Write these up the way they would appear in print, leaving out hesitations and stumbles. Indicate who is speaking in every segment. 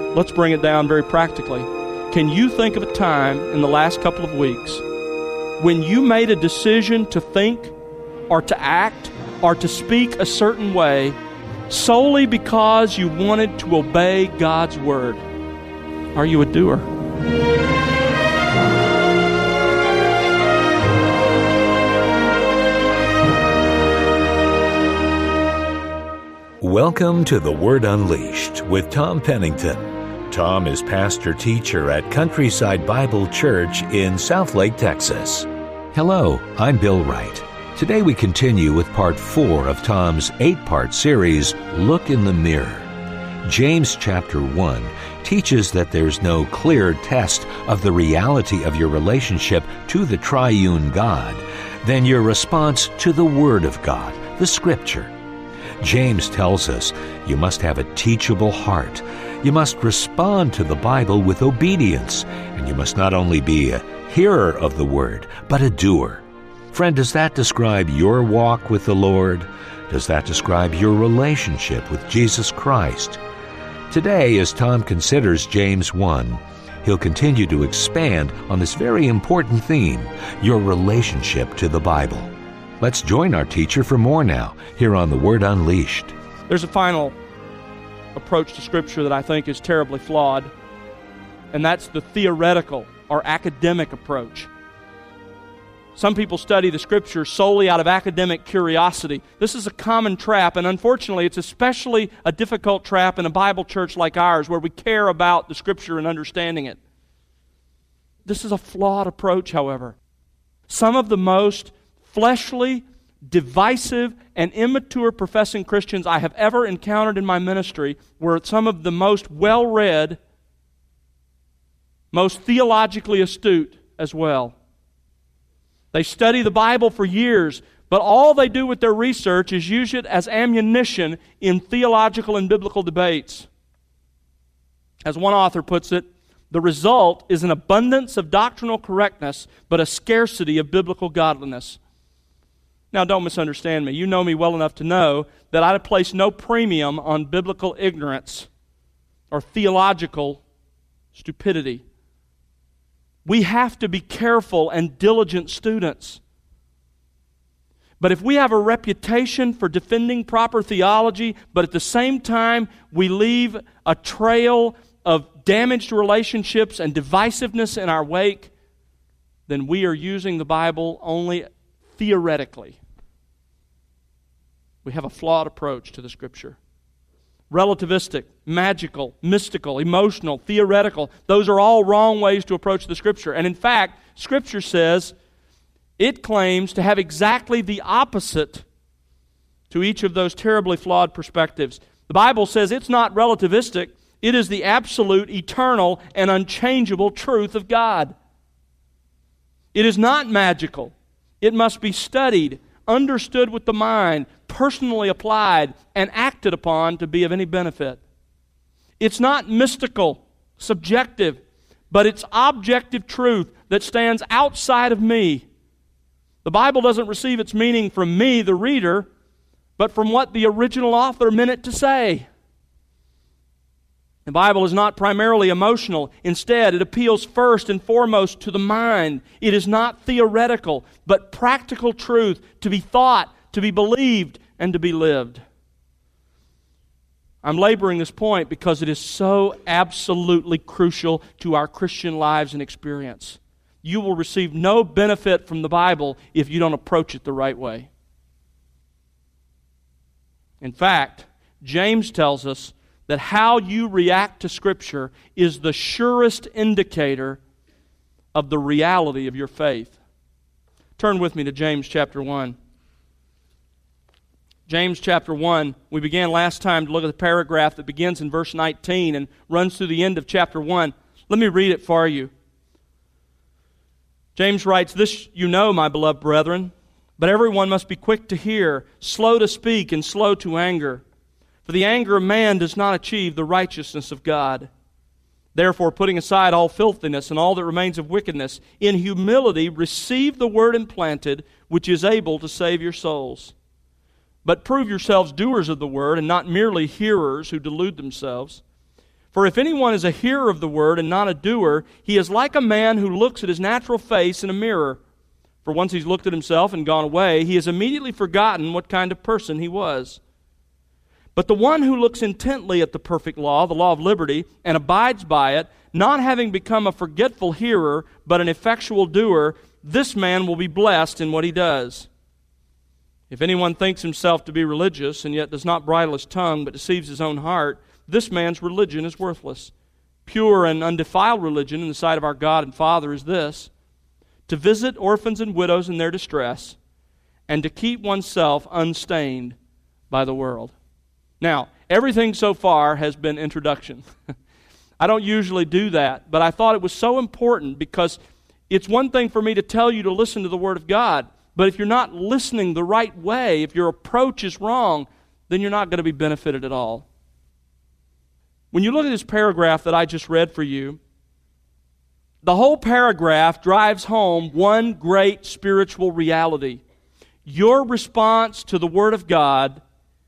Speaker 1: let's bring it down very practically. Can you think of a time in the last couple of weeks when you made a decision to think or to act or to speak a certain way solely because you wanted to obey God's Word? Are you a doer?
Speaker 2: Welcome to The Word Unleashed with Tom Pennington. Tom is pastor-teacher at Countryside Bible Church in Southlake, Texas. Hello, I'm Bill Wright. Today we continue with part 4 of Tom's 8-part series, Look in the Mirror. James chapter 1 teaches that there's no clear test of the reality of your relationship to the triune God than your response to the Word of God, the Scripture. James tells us you must have a teachable heart. You must respond to the Bible with obedience, and you must not only be a hearer of the Word, but a doer. Friend, does that describe your walk with the Lord? Does that describe your relationship with Jesus Christ? Today, as Tom considers James 1, he'll continue to expand on this very important theme, your relationship to the Bible. Let's join our teacher for more now, here on The Word Unleashed.
Speaker 1: There's a final approach to Scripture that I think is terribly flawed, and that's the theoretical or academic approach. Some people study the Scripture solely out of academic curiosity. This is a common trap, and unfortunately it's especially a difficult trap in a Bible church like ours where we care about the Scripture and understanding it. This is a flawed approach, however. Some of the most fleshly, divisive, and immature professing Christians I have ever encountered in my ministry were some of the most well-read, most theologically astute as well. They study the Bible for years, but all they do with their research is use it as ammunition in theological and biblical debates. As one author puts it, the result is an abundance of doctrinal correctness, but a scarcity of biblical godliness. Now, don't misunderstand me. You know me well enough to know that I place no premium on biblical ignorance or theological stupidity. We have to be careful and diligent students. But if we have a reputation for defending proper theology, but at the same time we leave a trail of damaged relationships and divisiveness in our wake, then we are using the Bible only theoretically. We have a flawed approach to the Scripture. Relativistic, magical, mystical, emotional, theoretical, those are all wrong ways to approach the Scripture. And in fact, Scripture says it claims to have exactly the opposite to each of those terribly flawed perspectives. The Bible says it's not relativistic, it is the absolute, eternal, and unchangeable truth of God. It is not magical. It must be studied, understood with the mind, personally applied, and acted upon to be of any benefit. It's not mystical, subjective, but it's objective truth that stands outside of me. The Bible doesn't receive its meaning from me, the reader, but from what the original author meant it to say. The Bible is not primarily emotional. Instead, it appeals first and foremost to the mind. It is not theoretical, but practical truth to be thought, to be believed, and to be lived. I'm laboring this point because it is so absolutely crucial to our Christian lives and experience. You will receive no benefit from the Bible if you don't approach it the right way. In fact, James tells us that how you react to Scripture is the surest indicator of the reality of your faith. Turn with me to James chapter 1. James chapter 1, we began last time to look at the paragraph that begins in verse 19 and runs through the end of chapter 1. Let me read it for you. James writes, "This you know, my beloved brethren, but everyone must be quick to hear, slow to speak, and slow to anger. For the anger of man does not achieve the righteousness of God. Therefore, putting aside all filthiness and all that remains of wickedness, in humility receive the word implanted, which is able to save your souls. But prove yourselves doers of the word, and not merely hearers who delude themselves. For if anyone is a hearer of the word and not a doer, he is like a man who looks at his natural face in a mirror. For once he's looked at himself and gone away, he has immediately forgotten what kind of person he was. But the one who looks intently at the perfect law, the law of liberty, and abides by it, not having become a forgetful hearer, but an effectual doer, this man will be blessed in what he does. If anyone thinks himself to be religious, and yet does not bridle his tongue, but deceives his own heart, this man's religion is worthless. Pure and undefiled religion in the sight of our God and Father is this: to visit orphans and widows in their distress, and to keep oneself unstained by the world. Now, everything so far has been introduction. I don't usually do that, but I thought it was so important because it's one thing for me to tell you to listen to the Word of God, but if you're not listening the right way, if your approach is wrong, then you're not going to be benefited at all. When you look at this paragraph that I just read for you, the whole paragraph drives home one great spiritual reality. Your response to the Word of God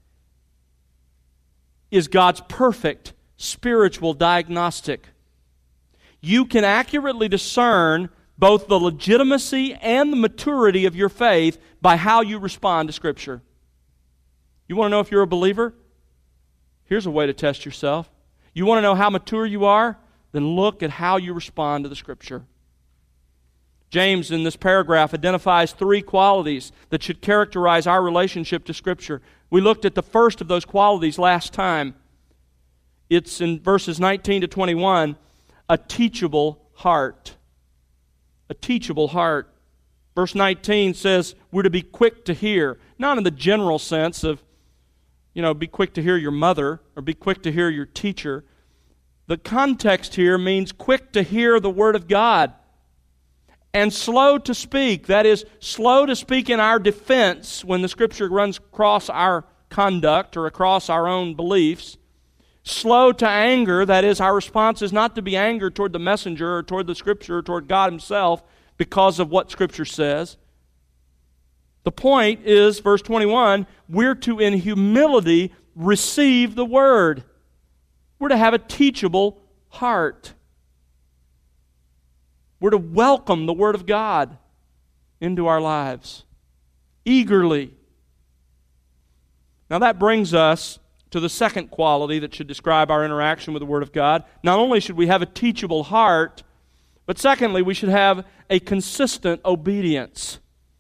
Speaker 1: is God's perfect spiritual diagnostic. You can accurately discern both the legitimacy and the maturity of your faith by how you respond to Scripture. You want to know if you're a believer? Here's a way to test yourself. You want to know how mature you are? Then look at how you respond to the Scripture. James, in this paragraph, identifies three qualities that should characterize our relationship to Scripture. We looked at the first of those qualities last time. It's in verses 19 to 21, a teachable heart. A teachable heart. Verse 19 says we're to be quick to hear, not in the general sense of, be quick to hear your mother or be quick to hear your teacher. The context here means quick to hear the Word of God and slow to speak. That is, slow to speak in our defense when the Scripture runs across our conduct or across our own beliefs. Slow to anger, that is, our response is not to be angered toward the messenger or toward the Scripture or toward God Himself because of what Scripture says. The point is, verse 21, we're to, in humility, receive the Word. We're to have a teachable heart. We're to welcome the Word of God into our lives eagerly. Now that brings us to the second quality that should describe our interaction with the Word of God. Not only should we have a teachable heart, but secondly, we should have a consistent obedience.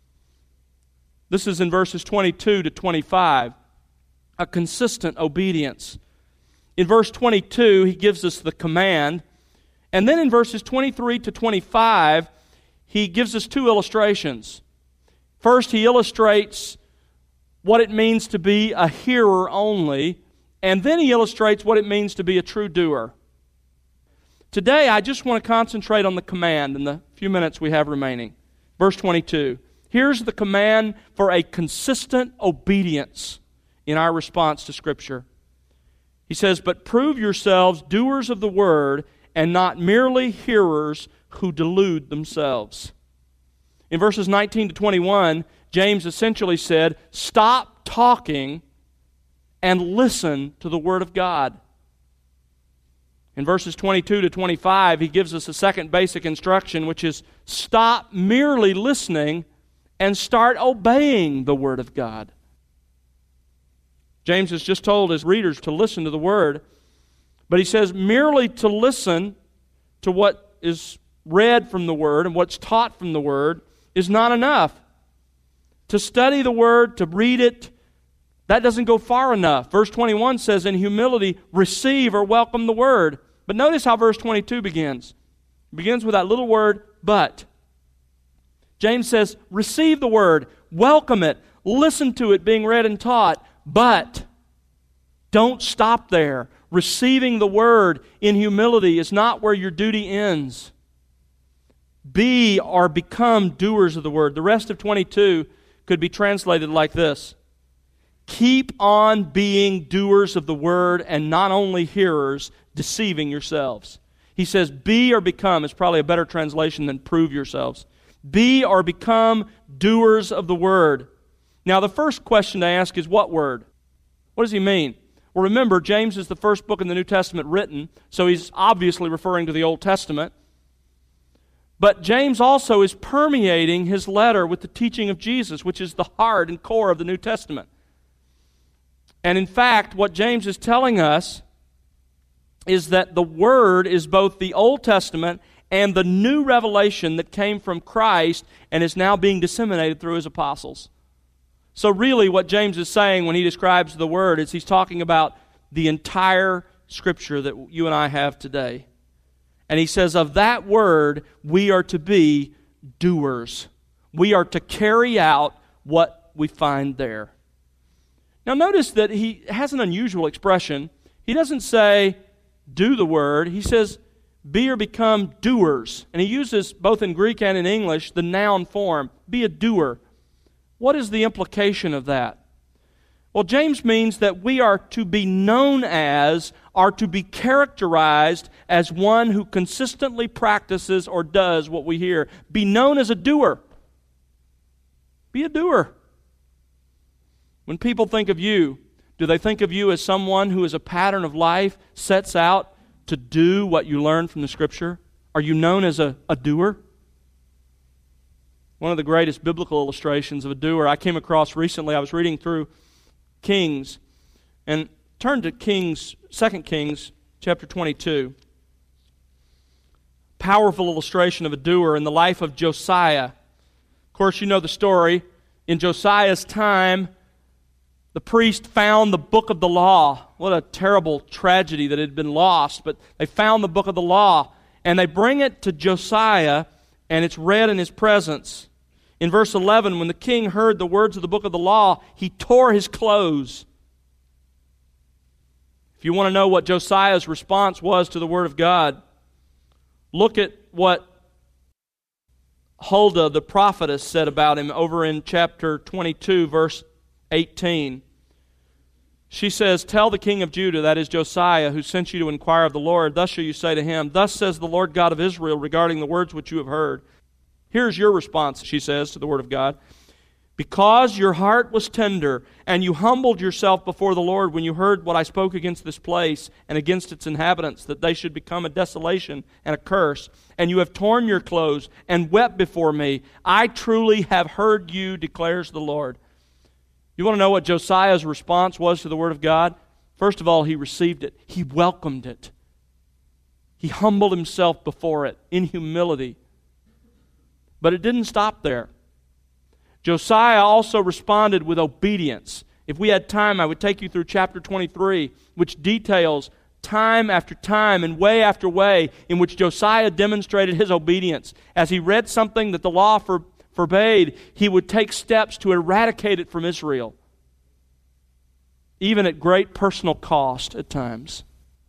Speaker 1: This is in verses 22 to 25. A consistent obedience. In verse 22, he gives us the command. And then in verses 23 to 25, he gives us two illustrations. First, he illustrates what it means to be a hearer only, and then he illustrates what it means to be a true doer. Today, I just want to concentrate on the command in the few minutes we have remaining. Verse 22. Here's the command for a consistent obedience in our response to Scripture. He says, "But prove yourselves doers of the word, and not merely hearers who delude themselves." In verses 19 to 21, James essentially said, stop talking and listen to the Word of God. In verses 22 to 25, he gives us a second basic instruction, which is stop merely listening and start obeying the Word of God. James has just told his readers to listen to the Word, but he says merely to listen to what is read from the Word and what's taught from the Word is not enough. To study the Word, to read it, that doesn't go far enough. Verse 21 says, in humility, receive or welcome the Word. But notice how verse 22 begins. It begins with that little word, but. James says, receive the Word, welcome it, listen to it being read and taught, but don't stop there. Receiving the Word in humility is not where your duty ends. Be or become doers of the Word. The rest of 22 could be translated like this. Keep on being doers of the Word and not only hearers, deceiving yourselves. He says be or become is probably a better translation than prove yourselves. Be or become doers of the Word. Now the first question to ask is what Word? What does he mean? Well, remember, James is the first book in the New Testament written, so he's obviously referring to the Old Testament. But James also is permeating his letter with the teaching of Jesus, which is the heart and core of the New Testament. And in fact, what James is telling us is that the Word is both the Old Testament and the new revelation that came from Christ and is now being disseminated through His apostles. So really what James is saying when he describes the Word is he's talking about the entire Scripture that you and I have today. And he says of that Word, we are to be doers. We are to carry out what we find there. Now notice that he has an unusual expression. He doesn't say, do the Word. He says, be or become doers. And he uses, both in Greek and in English, the noun form. Be a doer. What is the implication of that? Well, James means that we are to be known as, are to be characterized as one who consistently practices or does what we hear. Be known as a doer. Be a doer. When people think of you, do they think of you as someone who is a pattern of life, sets out to do what you learn from the Scripture? Are you known as a doer? One of the greatest biblical illustrations of a doer I came across recently. I was reading through Kings, and turned to 2 Kings chapter 22. Powerful illustration of a doer in the life of Josiah. Of course, you know the story. In Josiah's time, the priest found the book of the law. What a terrible tragedy that it had been lost, but they found the book of the law, and they bring it to Josiah, and it's read in his presence. In verse 11, when the king heard the words of the book of the law, he tore his clothes. If you want to know what Josiah's response was to the Word of God, look at what Huldah the prophetess said about him over in chapter 22, verse 18. She says, tell the king of Judah, that is Josiah, who sent you to inquire of the Lord, thus shall you say to him, thus says the Lord God of Israel regarding the words which you have heard. Here's your response, she says, to the Word of God. Because your heart was tender, and you humbled yourself before the Lord when you heard what I spoke against this place and against its inhabitants, that they should become a desolation and a curse, and you have torn your clothes and wept before me, I truly have heard you, declares the Lord. You want to know what Josiah's response was to the Word of God? First of all, he received it. He welcomed it. He humbled himself before it in humility. But it didn't stop there. Josiah also responded with obedience. If we had time, I would take you through chapter 23, which details time after time and way after way in which Josiah demonstrated his obedience. As he read something that the law forbade, he would take steps to eradicate it from Israel, even at great personal cost at times.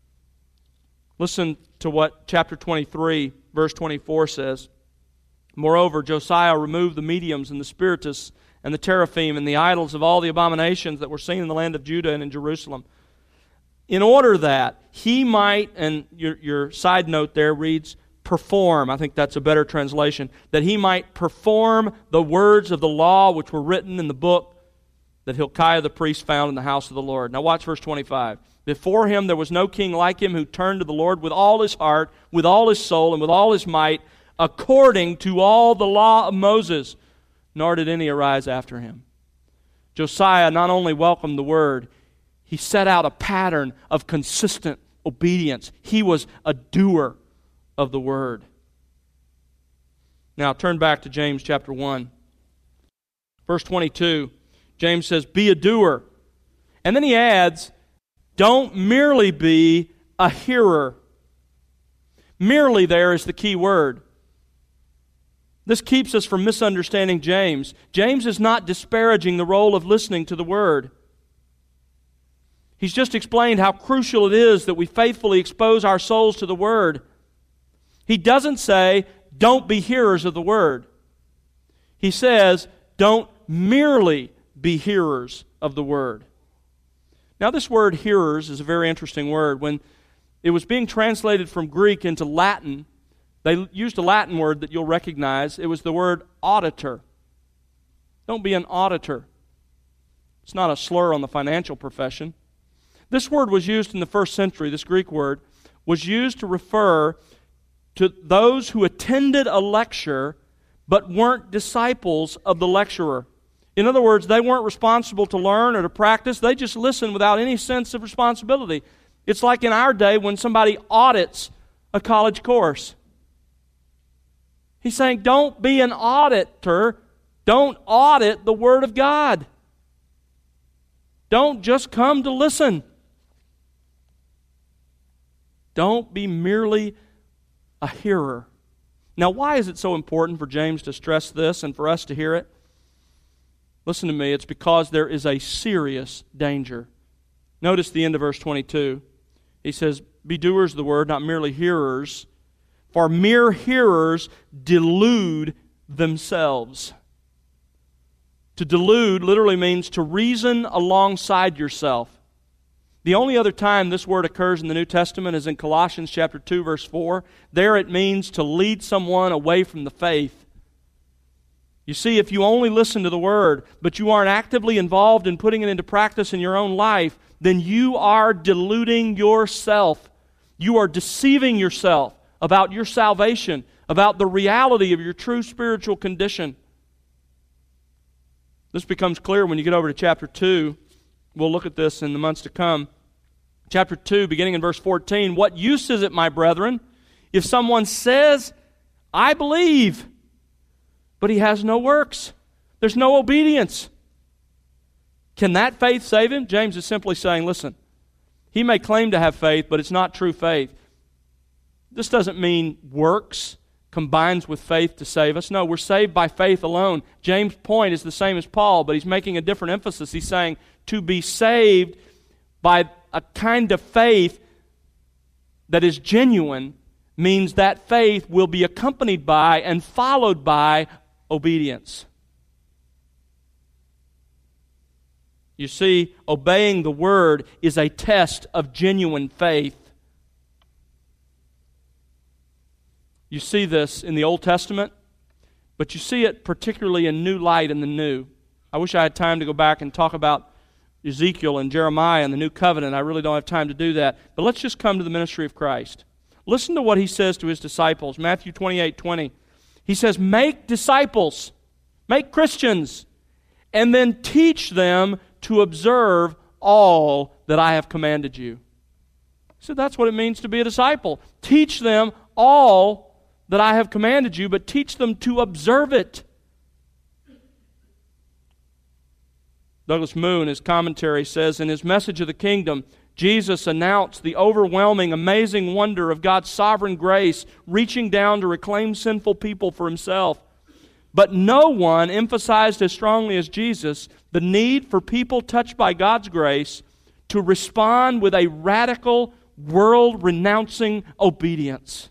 Speaker 1: Listen to what chapter 23, verse 24 says. Moreover, Josiah removed the mediums and the spiritists and the teraphim and the idols of all the abominations that were seen in the land of Judah and in Jerusalem, in order that he might, and your side note there reads, perform. I think that's a better translation. That he might perform the words of the law which were written in the book that Hilkiah the priest found in the house of the Lord. Now watch verse 25. Before him there was no king like him who turned to the Lord with all his heart, with all his soul, and with all his might, according to all the law of Moses, nor did any arise after him. Josiah not only welcomed the Word, he set out a pattern of consistent obedience. He was a doer of the Word. Now turn back to James chapter 1. Verse 22, James says, be a doer. And then he adds, don't merely be a hearer. Merely there is the key word. This keeps us from misunderstanding James. James is not disparaging the role of listening to the Word. He's just explained how crucial it is that we faithfully expose our souls to the Word. He doesn't say, don't be hearers of the Word. He says, don't merely be hearers of the Word. Now this word hearers is a very interesting word. When it was being translated from Greek into Latin, they used a Latin word that you'll recognize. It was the word auditor. Don't be an auditor. It's not a slur on the financial profession. This word was used in the first century, this Greek word, was used to refer to those who attended a lecture but weren't disciples of the lecturer. In other words, they weren't responsible to learn or to practice. They just listened without any sense of responsibility. It's like in our day when somebody audits a college course. He's saying, don't be an auditor. Don't audit the Word of God. Don't just come to listen. Don't be merely a hearer. Now, why is it so important for James to stress this and for us to hear it? Listen to me, it's because there is a serious danger. Notice the end of verse 22. He says, be doers of the word, not merely hearers, for mere hearers delude themselves. To delude literally means to reason alongside yourself. The only other time this word occurs in the New Testament is in Colossians chapter 2, verse 4. There it means to lead someone away from the faith. You see, if you only listen to the Word, but you aren't actively involved in putting it into practice in your own life, then you are deluding yourself. You are deceiving yourself about your salvation, about the reality of your true spiritual condition. This becomes clear when you get over to chapter 2. We'll look at this in the months to come. Chapter 2, beginning in verse 14. What use is it, my brethren, if someone says, I believe, but he has no works? There's no obedience. Can that faith save him? James is simply saying, listen, he may claim to have faith, but it's not true faith. This doesn't mean works combines with faith to save us. No, we're saved by faith alone. James' point is the same as Paul, but he's making a different emphasis. He's saying to be saved by a kind of faith that is genuine means that faith will be accompanied by and followed by obedience. You see, obeying the Word is a test of genuine faith. You see this in the Old Testament, but you see it particularly in new light in the New. I wish I had time to go back and talk about Ezekiel and Jeremiah and the New Covenant. I really don't have time to do that. But let's just come to the ministry of Christ. Listen to what He says to His disciples. Matthew 28:20. He says, make disciples, make Christians, and then teach them to observe all that I have commanded you. So that's what it means to be a disciple. Teach them all that I have commanded you, but teach them to observe it. Douglas Moo, in his commentary, says, in his message of the kingdom, Jesus announced the overwhelming, amazing wonder of God's sovereign grace reaching down to reclaim sinful people for Himself. But no one emphasized as strongly as Jesus the need for people touched by God's grace to respond with a radical, world-renouncing obedience.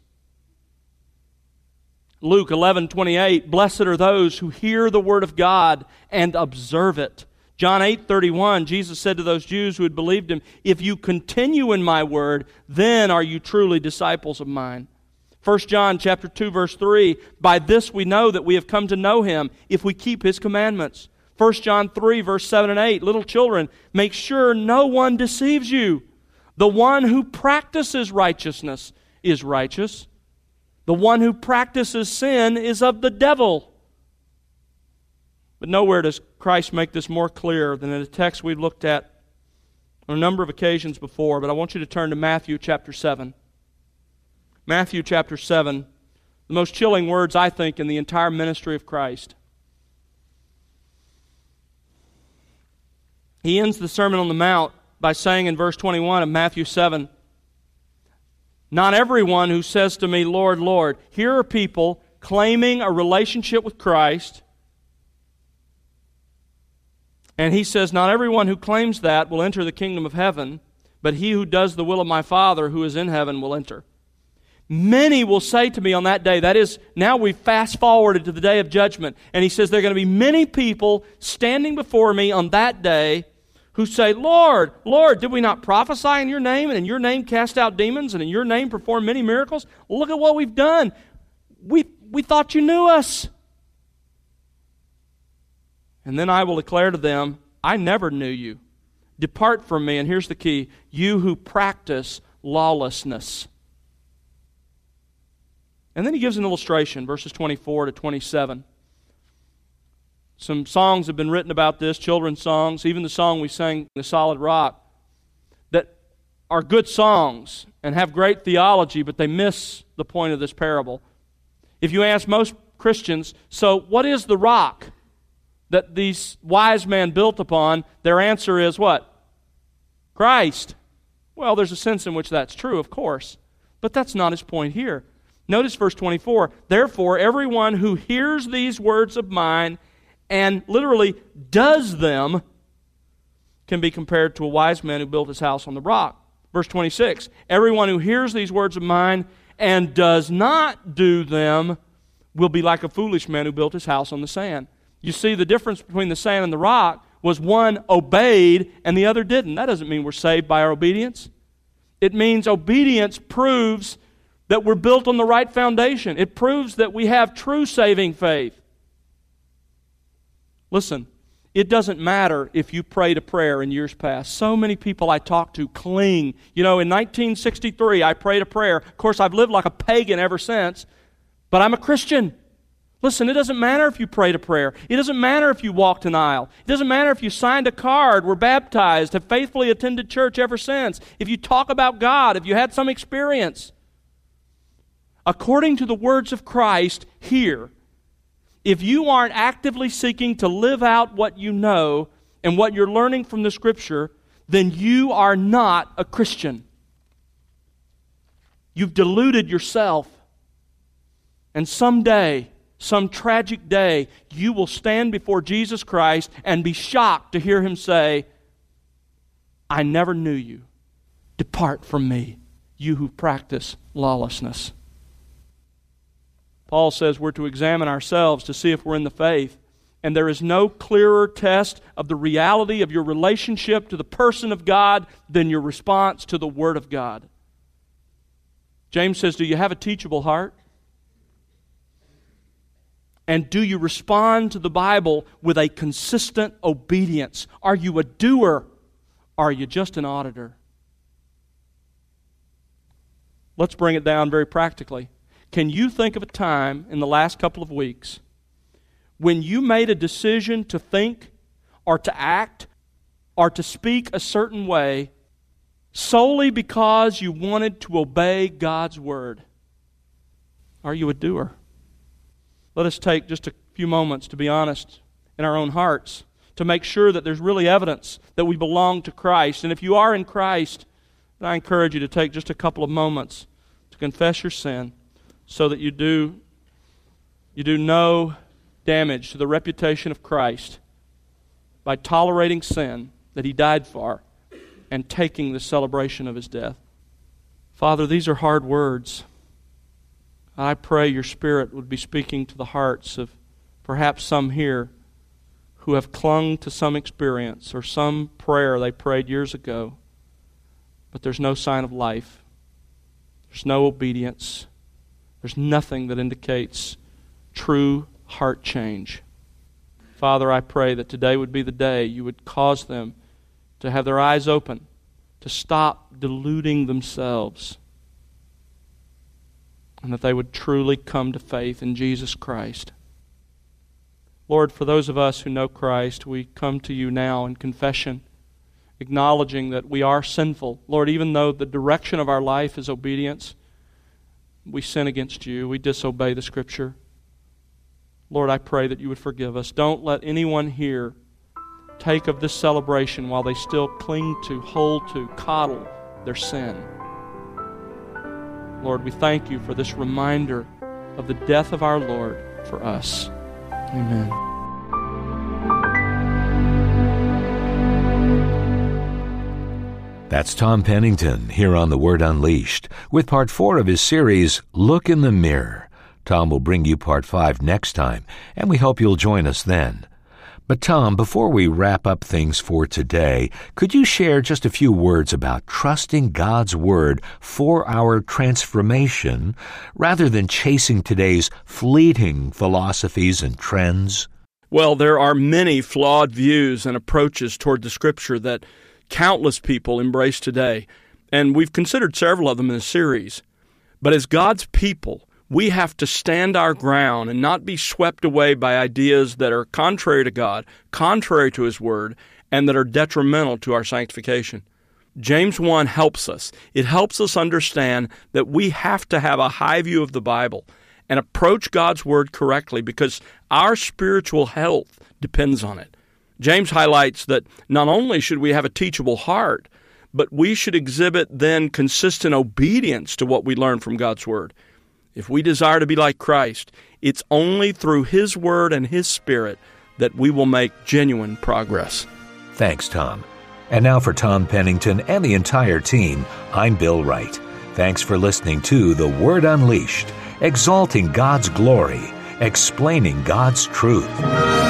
Speaker 1: Luke 11:28, blessed are those who hear the word of God and observe it. John 8:31, Jesus said to those Jews who had believed Him, if you continue in my word, then are you truly disciples of mine. 1 John chapter 2, verse 3, by this we know that we have come to know Him, if we keep His commandments. 1 John 3, verse 7 and 8, little children, make sure no one deceives you. The one who practices righteousness is righteous. The one who practices sin is of the devil. But nowhere does Christ make this more clear than in a text we've looked at on a number of occasions before, but I want you to turn to Matthew chapter 7. Matthew chapter 7, the most chilling words, I think, in the entire ministry of Christ. He ends the Sermon on the Mount by saying in verse 21 of Matthew 7, not everyone who says to me, Lord, Lord. Here are people claiming a relationship with Christ. And He says, not everyone who claims that will enter the kingdom of heaven, but he who does the will of my Father who is in heaven will enter. Many will say to me on that day, that is, now we've fast forwarded to the day of judgment, and He says there are going to be many people standing before me on that day who say, Lord, Lord, did we not prophesy in your name, and in your name cast out demons, and in your name perform many miracles? Look at what we've done. We thought you knew us. And then I will declare to them, I never knew you. Depart from me, and here's the key, you who practice lawlessness. And then he gives an illustration, verses 24 to 27. Some songs have been written about this, children's songs, even the song we sang, The Solid Rock, that are good songs and have great theology, but they miss the point of this parable. If you ask most Christians, so what is the rock that these wise men built upon? Their answer is what? Christ. Well, there's a sense in which that's true, of course, but that's not his point here. Notice verse 24, therefore everyone who hears these words of mine and literally does them can be compared to a wise man who built his house on the rock. Verse 26, everyone who hears these words of mine and does not do them will be like a foolish man who built his house on the sand. You see, the difference between the sand and the rock was one obeyed and the other didn't. That doesn't mean we're saved by our obedience. It means obedience proves that we're built on the right foundation. It proves that we have true saving faith. Listen, it doesn't matter if you prayed a prayer in years past. So many people I talk to cling. You know, in 1963, I prayed a prayer. Of course, I've lived like a pagan ever since, but I'm a Christian. Listen, it doesn't matter if you prayed a prayer. It doesn't matter if you walked an aisle. It doesn't matter if you signed a card, were baptized, have faithfully attended church ever since. If you talk about God, if you had some experience. According to the words of Christ here, if you aren't actively seeking to live out what you know and what you're learning from the Scripture, then you are not a Christian. You've deluded yourself. And someday, some tragic day, you will stand before Jesus Christ and be shocked to hear Him say, I never knew you. Depart from me, you who practice lawlessness. Paul says we're to examine ourselves to see if we're in the faith. And there is no clearer test of the reality of your relationship to the person of God than your response to the Word of God. James says, do you have a teachable heart? And do you respond to the Bible with a consistent obedience? Are you a doer? Or are you just an auditor? Let's bring it down very practically. Can you think of a time in the last couple of weeks when you made a decision to think or to act or to speak a certain way solely because you wanted to obey God's Word? Are you a doer? Let us take just a few moments to be honest in our own hearts, to make sure that there's really evidence that we belong to Christ. And if you are in Christ, then I encourage you to take just a couple of moments to confess your sin so that you do no damage to the reputation of Christ by tolerating sin that He died for and taking the celebration of His death. Father, these are hard words. I pray your Spirit would be speaking to the hearts of perhaps some here who have clung to some experience or some prayer they prayed years ago, but there's no sign of life. There's no obedience. There's nothing that indicates true heart change. Father, I pray that today would be the day you would cause them to have their eyes open, to stop deluding themselves, and that they would truly come to faith in Jesus Christ. Lord, for those of us who know Christ, we come to you now in confession, acknowledging that we are sinful. Lord, even though the direction of our life is obedience, we sin against you. We disobey the Scripture. Lord, I pray that you would forgive us. Don't let anyone here take of this celebration while they still cling to, hold to, coddle their sin. Lord, we thank you for this reminder of the death of our Lord for us. Amen.
Speaker 2: That's Tom Pennington here on The Word Unleashed with part 4 of his series, Look in the Mirror. Tom will bring you part 5 next time, and we hope you'll join us then. But Tom, before we wrap up things for today, could you share just a few words about trusting God's Word for our transformation rather than chasing today's fleeting philosophies and trends?
Speaker 1: Well, there are many flawed views and approaches toward the Scripture that countless people embrace today, and we've considered several of them in the series. But as God's people, we have to stand our ground and not be swept away by ideas that are contrary to God, contrary to His Word, and that are detrimental to our sanctification. James 1 helps us. It helps us understand that we have to have a high view of the Bible and approach God's Word correctly because our spiritual health depends on it. James highlights that not only should we have a teachable heart, but we should exhibit then consistent obedience to what we learn from God's Word. If we desire to be like Christ, it's only through His Word and His Spirit that we will make genuine progress.
Speaker 2: Thanks, Tom. And now for Tom Pennington and the entire team, I'm Bill Wright. Thanks for listening to The Word Unleashed, exalting God's glory, explaining God's truth.